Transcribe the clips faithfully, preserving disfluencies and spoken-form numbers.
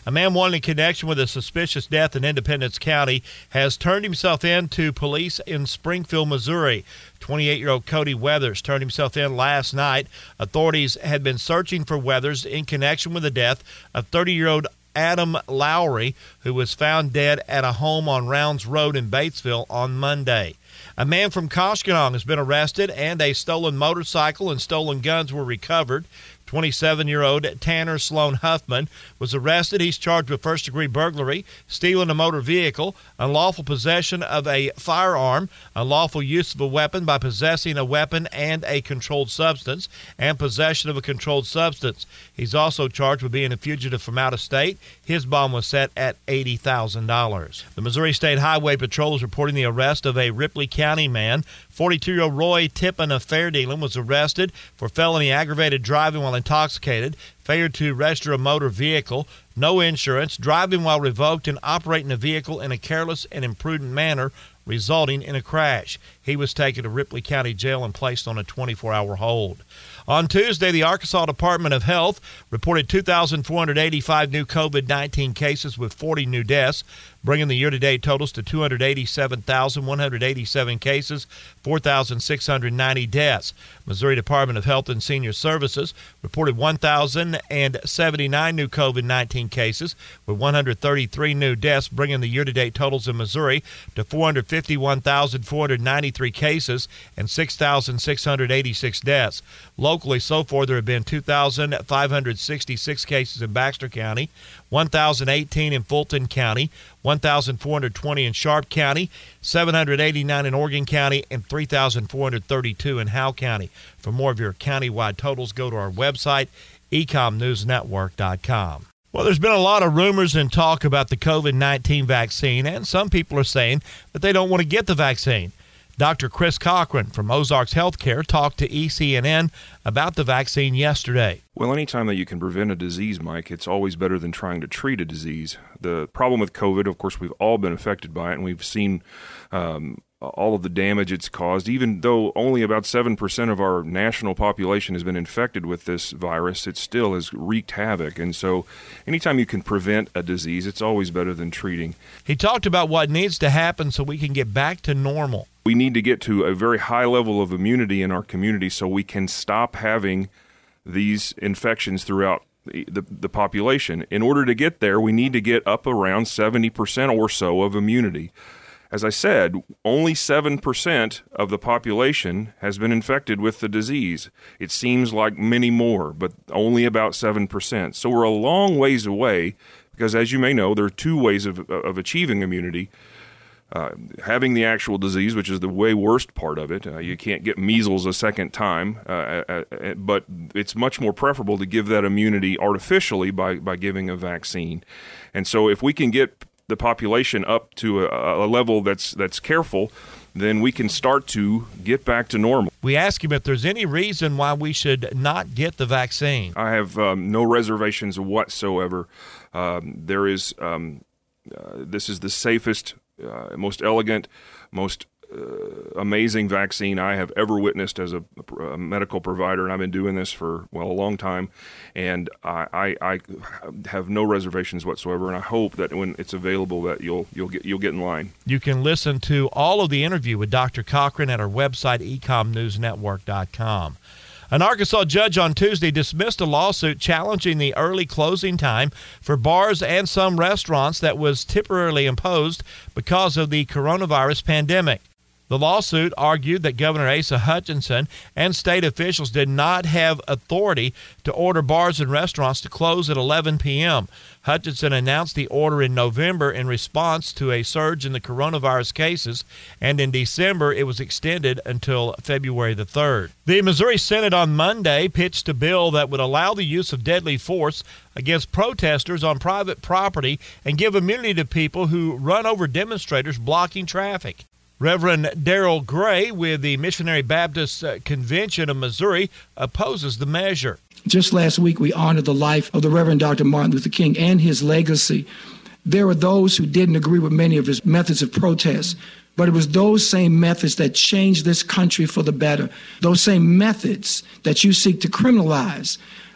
A man wanted in connection with a suspicious death in Independence County has turned himself in to police in Springfield, Missouri. twenty-eight-year-old Cody Weathers turned himself in last night. Authorities had been searching for Weathers in connection with the death of thirty-year-old Adam Lowry, who was found dead at a home on Rounds Road in Batesville on Monday. A man from Koshkonong has been arrested, and a stolen motorcycle and stolen guns were recovered. twenty-seven-year-old Tanner Sloan Huffman was arrested. He's charged with first-degree burglary, stealing a motor vehicle, unlawful possession of a firearm, unlawful use of a weapon by possessing a weapon and a controlled substance, and possession of a controlled substance. He's also charged with being a fugitive from out of state. His bond was set at eighty thousand dollars. The Missouri State Highway Patrol is reporting the arrest of a Ripley County man. forty-two-year-old Roy Tippin of Fair Dealing was arrested for felony aggravated driving while intoxicated, failure to register a motor vehicle, no insurance, driving while revoked, and operating a vehicle in a careless and imprudent manner, resulting in a crash. He was taken to Ripley County Jail and placed on a twenty-four hour hold. On Tuesday, the Arkansas Department of Health reported two thousand four hundred eighty-five new COVID nineteen cases with forty new deaths, bringing the year-to-date totals to two hundred eighty-seven thousand one hundred eighty-seven cases, four thousand six hundred ninety deaths. Missouri Department of Health and Senior Services reported one thousand seventy-nine new COVID nineteen cases with one hundred thirty-three new deaths, bringing the year-to-date totals in Missouri to four hundred fifty-one thousand four hundred ninety-three cases and six thousand six hundred eighty-six deaths. Locally, so far, there have been two thousand five hundred sixty-six cases in Baxter County, one thousand eighteen in Fulton County, one thousand four hundred twenty in Sharp County, seven hundred eighty-nine in Oregon County, and three thousand four hundred thirty-two in Howe County. For more of your countywide totals, go to our website, ecom news network dot com. Well, there's been a lot of rumors and talk about the COVID nineteen vaccine, and some people are saying that they don't want to get the vaccine. Doctor Chris Cochran from Ozarks Healthcare talked to E C N N about the vaccine yesterday. Well, anytime that you can prevent a disease, Mike, it's always better than trying to treat a disease. The problem with COVID, of course, we've all been affected by it, and we've seen um, all of the damage it's caused. Even though only about seven percent of our national population has been infected with this virus, it still has wreaked havoc. And so anytime you can prevent a disease, it's always better than treating. He talked about what needs to happen so we can get back to normal. We need to get to a very high level of immunity in our community so we can stop having these infections throughout the, the, the population. In order to get there, we need to get up around seventy percent or so of immunity. As I said, only seven percent of the population has been infected with the disease. It seems like many more, but only about seven percent. So we're a long ways away because, as you may know, there are two ways of, of achieving immunity. Uh, having the actual disease, which is the way worst part of it. Uh, you can't get measles a second time, uh, uh, uh, but it's much more preferable to give that immunity artificially by, by giving a vaccine. And so if we can get the population up to a, a level that's that's careful, then we can start to get back to normal. We asked him if there's any reason why we should not get the vaccine. I have um, no reservations whatsoever. Um, there is, um, uh, this is the safest Uh, most elegant, most uh, amazing vaccine I have ever witnessed as a, a medical provider, and I've been doing this for, well, a long time, and I, I, I have no reservations whatsoever, and I hope that when it's available that you'll you'll get you'll get in line. You can listen to all of the interview with Doctor Cochran at our website, ecom news network dot com. An Arkansas judge on Tuesday dismissed a lawsuit challenging the early closing time for bars and some restaurants that was temporarily imposed because of the coronavirus pandemic. The lawsuit argued that Governor Asa Hutchinson and state officials did not have authority to order bars and restaurants to close at eleven p.m. Hutchinson announced the order in November in response to a surge in the coronavirus cases, and in December it was extended until February the third. The Missouri Senate on Monday pitched a bill that would allow the use of deadly force against protesters on private property and give immunity to people who run over demonstrators blocking traffic. Reverend Darrell Gray with the Missionary Baptist Convention of Missouri opposes the measure. Just last week, we honored the life of the Reverend Doctor Martin Luther King and his legacy. There were those who didn't agree with many of his methods of protest, but it was those same methods that changed this country for the better. Those same methods that you seek to criminalize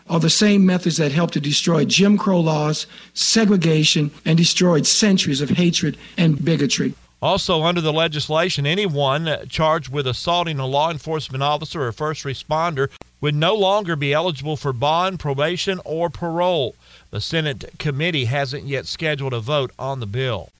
are the same methods that helped to destroy Jim Crow laws, segregation, and destroyed centuries of hatred and bigotry. Also, under the legislation, anyone charged with assaulting a law enforcement officer or first responder would no longer be eligible for bond, probation, or parole. The Senate committee hasn't yet scheduled a vote on the bill.